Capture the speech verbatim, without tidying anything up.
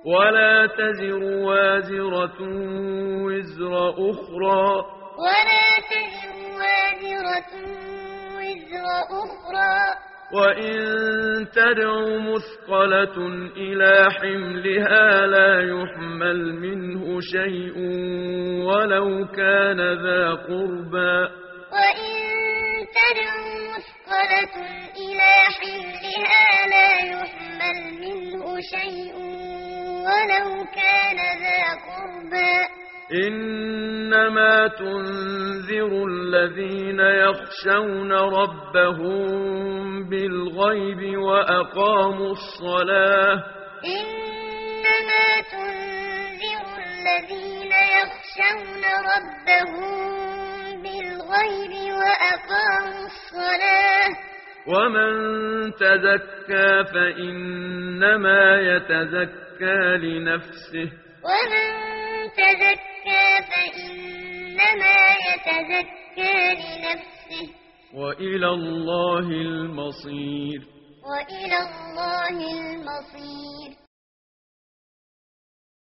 ولا تزر وازرة وزر أخرى ولا تزر وازرة وزر أخرى وإن تدع مثقلة إلى حملها لا يحمل منه شيء ولو كان ذا قربى وإن تدع مثقلة إلى حملها لا يحمل منه شيء ولو كان ذا قربى إنما تنذر الذين يخشون ربهم بالغيب وأقاموا الصلاة إنما تنذر الذين يخشون ربهم بالغيب وأقاموا الصلاة ومن تزكى فإنما يتزكى لنفسه ومن تزكى فإنما يتزكى لنفسه وإلى الله المصير وإلى الله المصير